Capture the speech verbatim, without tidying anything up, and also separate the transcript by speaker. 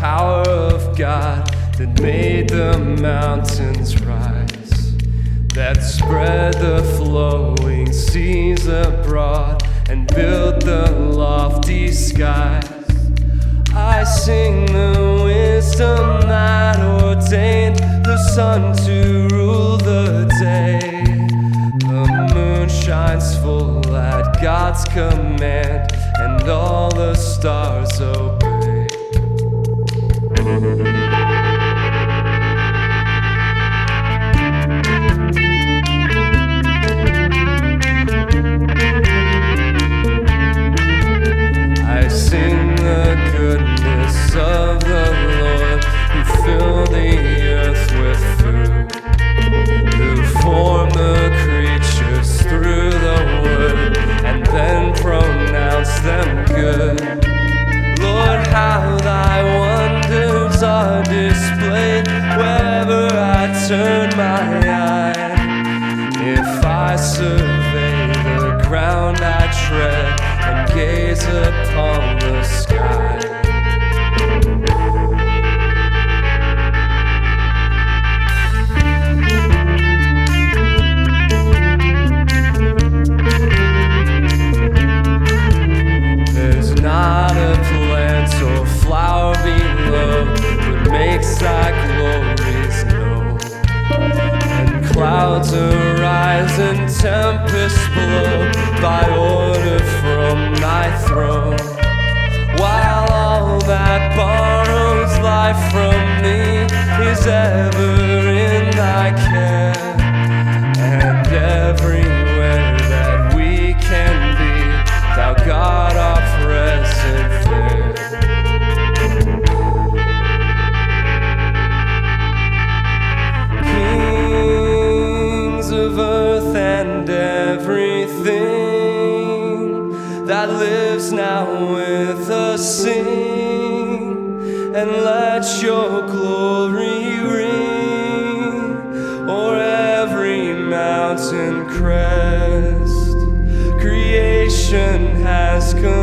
Speaker 1: power of God that made the mountains rise, that spread the flowing seas abroad and built the lofty skies. I sing the wisdom that ordained the sun to rule the day. The moon shines full at God's command, and all the stars obey. I sing the goodness of the Lord, who filled the earth with food, who formed the creatures through the wood, and then pronounced them good. Lord, how thy wonders are displayed wherever I turn my eye. If I survey the ground I tread and gaze upon the sky, there's not a plant or flower below that makes thy glories known. And clouds arise and tempests blow by order from thy throne, while all that borrows life from thee is ever in thy care. And everywhere that we can be, thou God art present there. Kings of earth and everything that lives now with us sing, and let your glory ring o'er every mountain crest. Creation has come